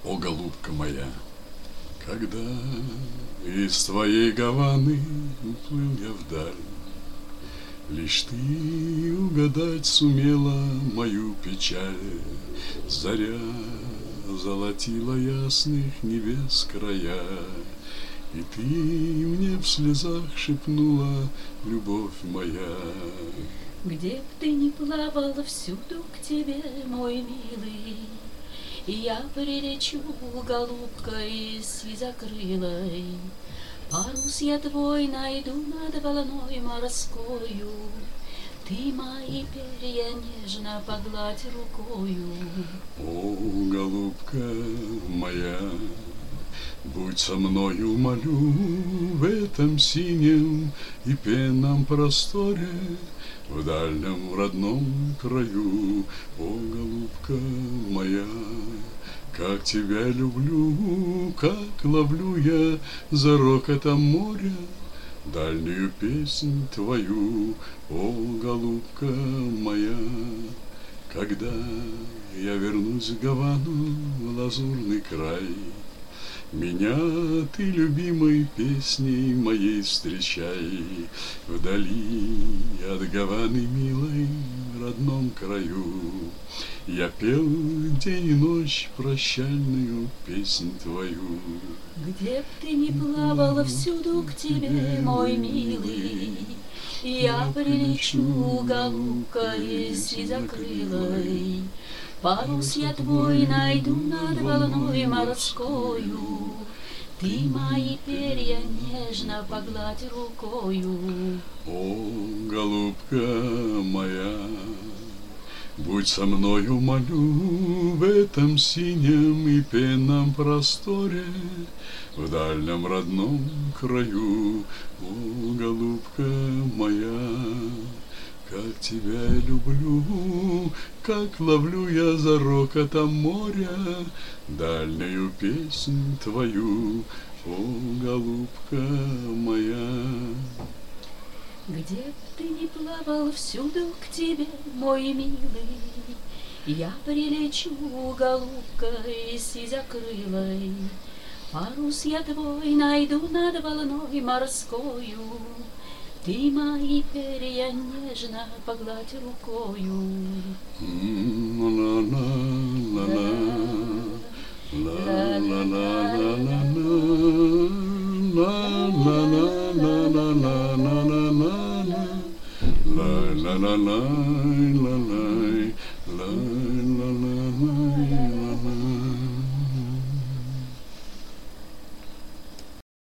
О, голубка моя, когда из твоей Гаваны уплыл я вдаль, лишь ты угадать сумела мою печаль. Заря золотила ясных небес края, и ты мне в слезах шепнула, любовь моя. Где б ты ни плавал, всюду к тебе, мой милый, я прилечу, голубкой сизокрылой. Парус я твой найду над волной морскою, ты мои перья нежно погладь рукою. О, голубка моя, будь со мною, молю, в этом синем и пенном просторе, в дальнем родном краю. О, голубка моя, как тебя люблю, как ловлю я за рокотом моря дальнюю песнь твою. О, голубка моя, когда я вернусь в Гавану, в лазурный край, меня ты, любимой, песней моей встречай. Вдали от Гаваны милой, в родном краю, я пел день и ночь прощальную песнь твою. Где б ты ни плавал, всюду к тебе, мой милый, я прилечу, голубкой сизокрылой. Парус я твой найду над волной морскою, ты мои перья нежно погладь рукою. О, голубка моя, будь со мною, молю, в этом синем и пенном просторе, в дальнем родном краю. О, голубка моя, как тебя люблю, как ловлю я за рокотом моря дальнюю песнь твою. О, голубка моя. Где б ты ни плавал, всюду к тебе, мой милый, я прилечу, голубкой сизокрылой. Парус я твой найду над волной морскою, ты мои перья нежно погладь рукою. La la la la la la